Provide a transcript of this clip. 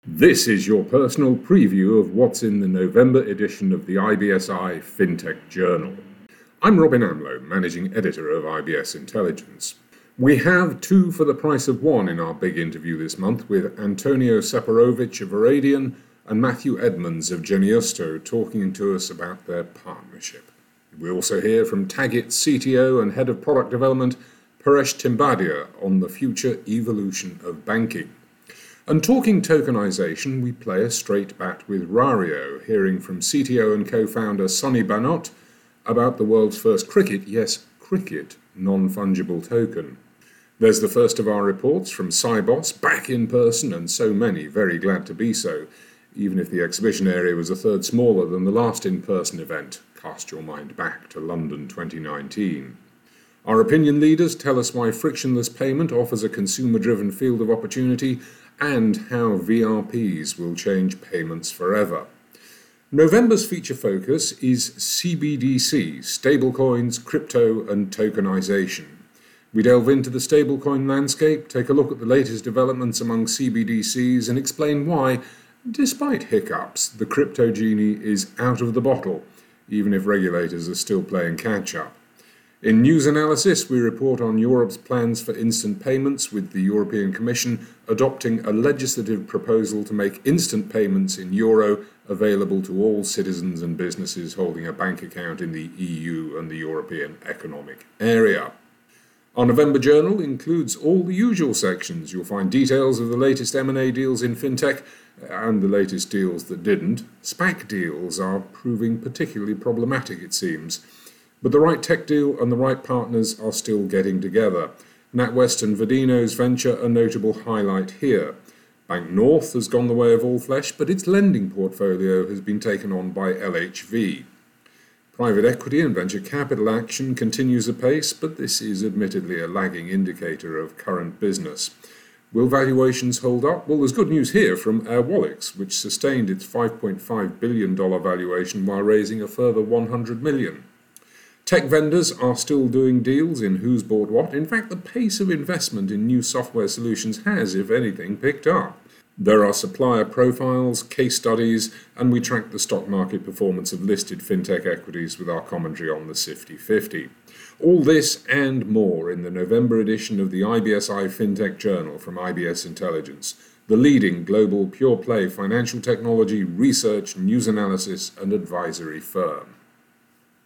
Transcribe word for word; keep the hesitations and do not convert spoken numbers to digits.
This is your personal preview of what's in the November edition of the I B S I FinTech Journal. I'm Robin Amlo, Managing Editor of I B S Intelligence. We have two for the price of one in our big interview this month with Antonio Separovic of Aradian and Matthew Edmonds of Geniusto talking to us about their partnership. We also hear from Tagit C T O and Head of Product Development Paresh Timbadia on the future evolution of banking. And talking tokenization, we play a straight bat with Rario, hearing from C T O and co-founder Sonny Banot about the world's first cricket, yes, cricket, non-fungible token. There's the first of our reports from Sibos, back in person, and so many, very glad to be so, even if the exhibition area was a third smaller than the last in-person event. Cast your mind back to London twenty nineteen. Our opinion leaders tell us why frictionless payment offers a consumer-driven field of opportunity and how V R Ps will change payments forever. November's feature focus is C B D C, stablecoins, crypto and tokenization. We delve into the stablecoin landscape, take a look at the latest developments among C B D Cs and explain why, despite hiccups, the crypto genie is out of the bottle, even if regulators are still playing catch-up. In news analysis, we report on Europe's plans for instant payments, with the European Commission adopting a legislative proposal to make instant payments in euro available to all citizens and businesses holding a bank account in the E U and the European Economic Area. Our November Journal includes all the usual sections. You'll find details of the latest M and A deals in fintech and the latest deals that didn't. SPAC deals are proving particularly problematic, it seems. But the right tech deal and the right partners are still getting together. NatWest and Vodino's venture a notable highlight here. Bank North has gone the way of all flesh, but its lending portfolio has been taken on by L H V. Private equity and venture capital action continues apace, but this is admittedly a lagging indicator of current business. Will valuations hold up? Well, there's good news here from Airwallex, which sustained its five point five billion dollars valuation while raising a further one hundred million dollars. Tech vendors are still doing deals in who's bought what. In fact, the pace of investment in new software solutions has, if anything, picked up. There are supplier profiles, case studies, and we track the stock market performance of listed fintech equities with our commentary on the Sifty fifty. All this and more in the November edition of the I B S I FinTech Journal from I B S Intelligence, the leading global pure-play financial technology, research, news analysis, and advisory firm.